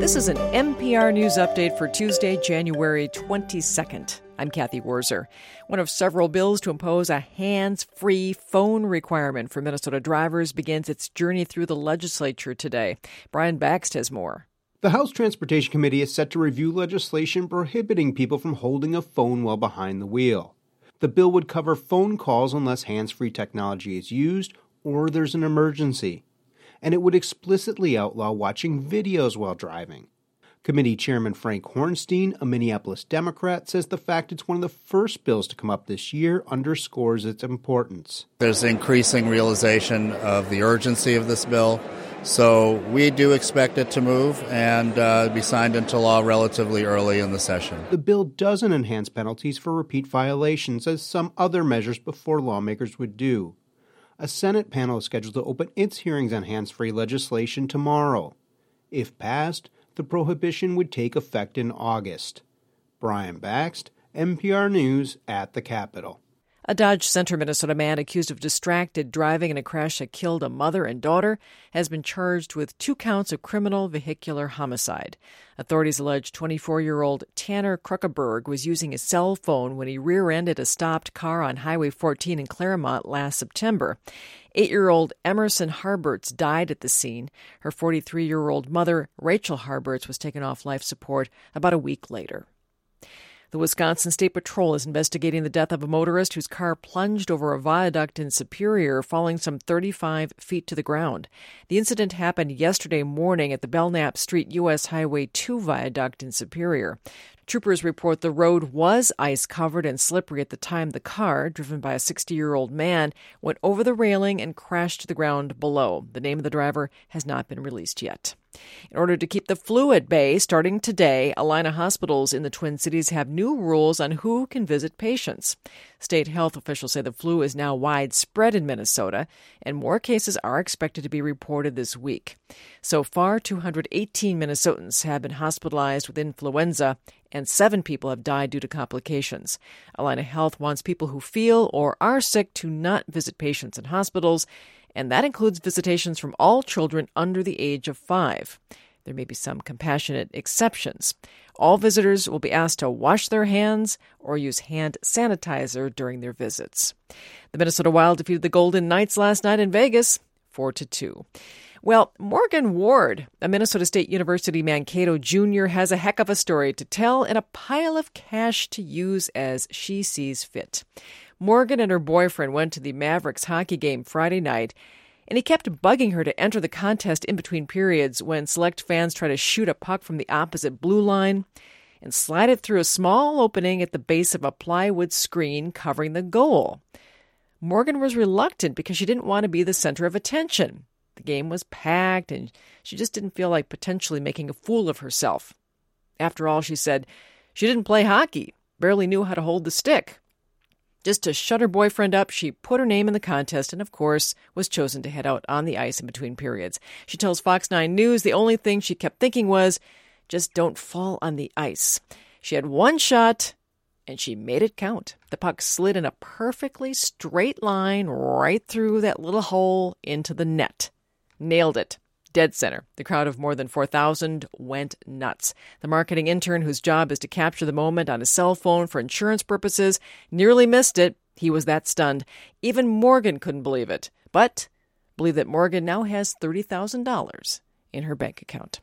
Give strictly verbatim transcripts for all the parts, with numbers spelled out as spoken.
This is an N P R News update for Tuesday, January twenty-second. I'm Kathy Wurzer. One of several bills to impose a hands-free phone requirement for Minnesota drivers begins its journey through the legislature today. Brian Baxt has more. The House Transportation Committee is set to review legislation prohibiting people from holding a phone while behind the wheel. The bill would cover phone calls unless hands-free technology is used or there's an emergency. And it would explicitly outlaw watching videos while driving. Committee Chairman Frank Hornstein, a Minneapolis Democrat, says the fact it's one of the first bills to come up this year underscores its importance. There's increasing realization of the urgency of this bill, so we do expect it to move and uh, be signed into law relatively early in the session. The bill doesn't enhance penalties for repeat violations, as some other measures before lawmakers would do. A Senate panel is scheduled to open its hearings on hands-free legislation tomorrow. If passed, the prohibition would take effect in August. Brian Baxt, N P R News at the Capitol. A Dodge Center, Minnesota man accused of distracted driving in a crash that killed a mother and daughter has been charged with two counts of criminal vehicular homicide. Authorities allege twenty-four-year-old Tanner Kruckeberg was using his cell phone when he rear-ended a stopped car on Highway fourteen in Claremont last September. Eight-year-old Emerson Harberts died at the scene. Her forty-three-year-old mother, Rachel Harberts, was taken off life support about a week later. The Wisconsin State Patrol is investigating the death of a motorist whose car plunged over a viaduct in Superior, falling some thirty-five feet to the ground. The incident happened yesterday morning at the Belknap Street U S Highway two viaduct in Superior. Troopers report the road was ice-covered and slippery at the time the car, driven by a sixty-year-old man, went over the railing and crashed to the ground below. The name of the driver has not been released yet. In order to keep the flu at bay, starting today, Allina hospitals in the Twin Cities have new rules on who can visit patients. State health officials say the flu is now widespread in Minnesota, and more cases are expected to be reported this week. So far, two hundred eighteen Minnesotans have been hospitalized with influenza, and seven people have died due to complications. Allina Health wants people who feel or are sick to not visit patients in hospitals, and that includes visitations from all children under the age of five. There may be some compassionate exceptions. All visitors will be asked to wash their hands or use hand sanitizer during their visits. The Minnesota Wild defeated the Golden Knights last night in Vegas, four to two. Well, Morgan Ward, a Minnesota State University Mankato junior, has a heck of a story to tell and a pile of cash to use as she sees fit. Morgan and her boyfriend went to the Mavericks hockey game Friday night, and he kept bugging her to enter the contest in between periods when select fans try to shoot a puck from the opposite blue line and slide it through a small opening at the base of a plywood screen covering the goal. Morgan was reluctant because she didn't want to be the center of attention. The game was packed, and she just didn't feel like potentially making a fool of herself. After all, she said, she didn't play hockey, barely knew how to hold the stick. Just to shut her boyfriend up, she put her name in the contest and, of course, was chosen to head out on the ice in between periods. She tells Fox nine News the only thing she kept thinking was, just don't fall on the ice. She had one shot, and she made it count. The puck slid in a perfectly straight line right through that little hole into the net. Nailed it. Dead center. The crowd of more than four thousand went nuts. The marketing intern, whose job is to capture the moment on his cell phone for insurance purposes, nearly missed it. He was that stunned. Even Morgan couldn't believe it. But believe that Morgan now has thirty thousand dollars in her bank account.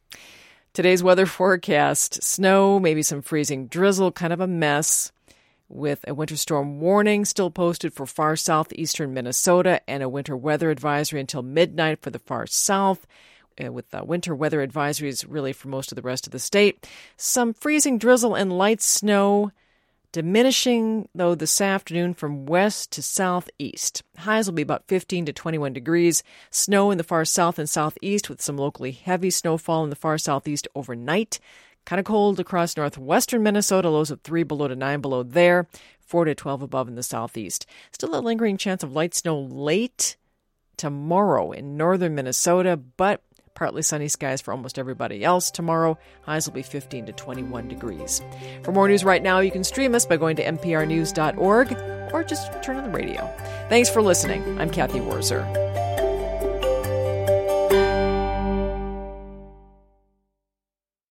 Today's weather forecast: snow, maybe some freezing drizzle, kind of a mess, with a winter storm warning still posted for far southeastern Minnesota and a winter weather advisory until midnight for the far south, uh, with uh, winter weather advisories really for most of the rest of the state. Some freezing drizzle and light snow, diminishing, though, this afternoon from west to southeast. Highs will be about fifteen to twenty-one degrees. Snow in the far south and southeast with some locally heavy snowfall in the far southeast overnight. Kind of cold across northwestern Minnesota, lows of three below to nine below there, four to twelve above in the southeast. Still a lingering chance of light snow late tomorrow in northern Minnesota, but partly sunny skies for almost everybody else tomorrow. Highs will be fifteen to twenty-one degrees. For more news right now, you can stream us by going to n p r news dot org or just turn on the radio. Thanks for listening. I'm Kathy Wurzer.